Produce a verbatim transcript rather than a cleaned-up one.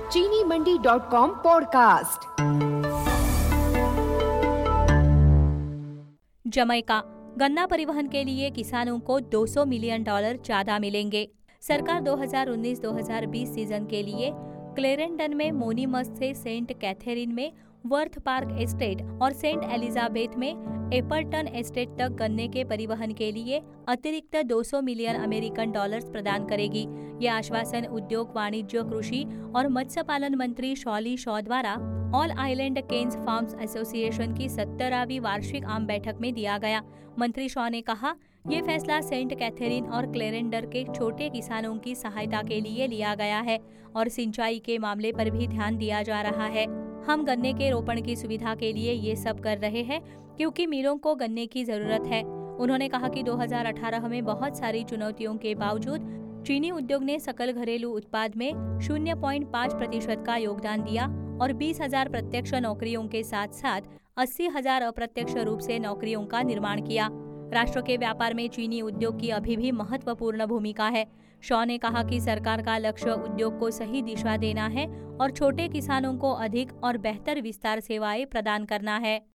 चीनी Mandi dot com podcast. Jamaica गन्ना परिवहन के लिए किसानों को दो सौ मिलियन डॉलर ज्यादा मिलेंगे। सरकार दो हज़ार उन्नीस दो हज़ार बीस सीजन के लिए क्लेरेंडन में मोनीमस से सेंट कैथरीन में वर्थ पार्क एस्टेट और सेंट एलिजाबेथ में एपरटन एस्टेट तक गन्ने के परिवहन के लिए अतिरिक्त दो सौ मिलियन अमेरिकन डॉलर्स प्रदान करेगी। ये आश्वासन उद्योग, वाणिज्य, कृषि और मत्स्य पालन मंत्री शॉली शॉ द्वारा All Island Canes Farms Association की सत्तरवीं वार्षिक आम बैठक में दिया गया। मंत्री शॉ ने कहा, ये फैसला सेंट कैथरीन और क्लेरेंडर के छोटे किसानों की सहायता के लिए लिया गया है और सिंचाई के मामले पर भी ध्यान दिया जा रहा है। हम गन्ने के रोपण की सुविधा के लिए ये सब कर रहे हैं क्योंकि मिलों को गन्ने की जरूरत है। उन्होंने कहा कि दो हज़ार अठारह में बहुत सारी चुनौतियों के बावजूद चीनी उद्योग ने सकल घरेलू उत्पाद में शून्य पॉइंट पाँच प्रतिशत का योगदान दिया और बीस हजार प्रत्यक्ष नौकरियों के साथ साथ अस्सी हजार अप्रत्यक्ष रूप से नौकरियों का निर्माण किया। राष्ट्र के व्यापार में चीनी उद्योग की अभी भी महत्वपूर्ण भूमिका है। शॉ ने कहा कि सरकार का लक्ष्य उद्योग को सही दिशा देना है और छोटे किसानों को अधिक और बेहतर विस्तार सेवाएं प्रदान करना है।